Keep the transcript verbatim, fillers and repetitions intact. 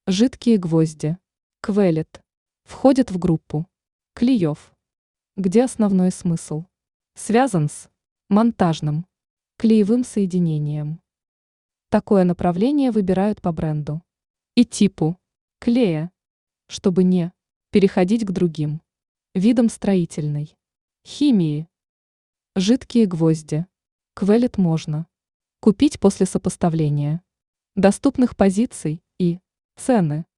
Жидкие гвозди. Квелет. Входит в группу клеев, где основной смысл связан с монтажным клеевым соединением. Такое направление выбирают по бренду и типу клея, чтобы не переходить к другим видам строительной химии. Жидкие гвозди. Квелет можно купить после сопоставления доступных позиций и цены.